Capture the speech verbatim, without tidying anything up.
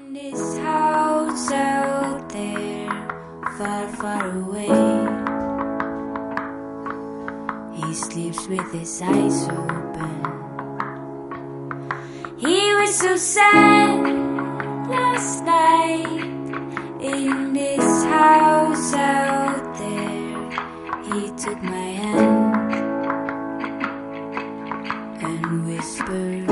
In this house out there, far, far away, he sleeps with his eyes open. He was so sad last night. In this house out there, he took my hand and whispered,